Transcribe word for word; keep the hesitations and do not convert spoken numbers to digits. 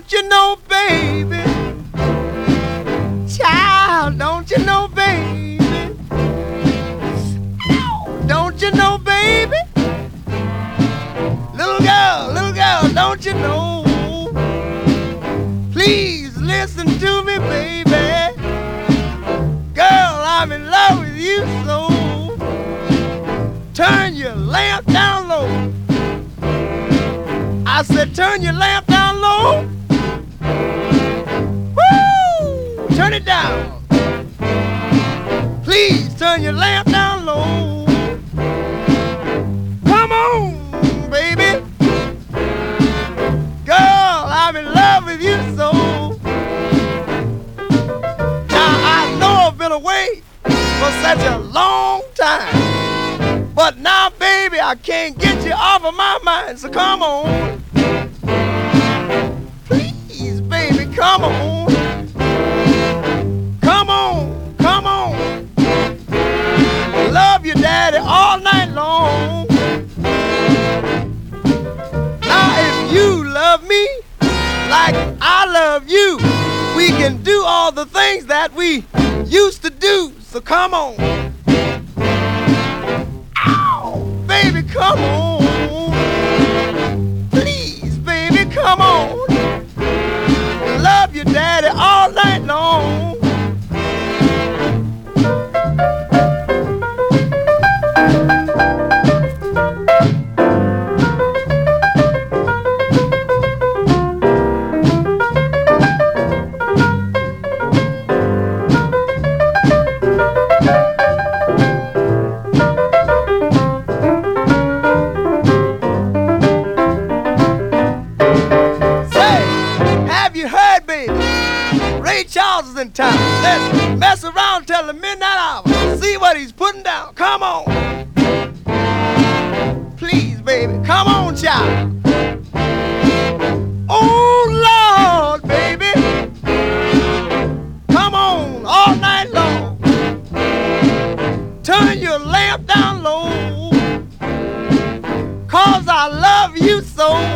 don't you know, baby? Child, don't you know, baby? Ow, don't you know, baby? Little girl, little girl, don't you know? Please listen to me, baby. Girl, I'm in love with you so. Turn your lamp down low. I said turn your lamp down low. Woo! Turn it down. Please turn your lamp down low. Come on, baby. Girl, I'm in love with you so. Now I know I've been away for such a long time, but now, baby, I can't get you off of my mind. So come on. Please, baby, come on. Come on, come on. Love your daddy all night long. Now, if you love me like I love you, we can do all the things that we used to do. So come on. Ow, baby, come on. Please, baby, come on. Love your daddy all night long. Charles is in town. Let's mess around till the midnight hour. See what he's putting down. Come on. Please, baby. Come on, child. Oh, Lord, baby. Come on all night long. Turn your lamp down low. Cause I love you so.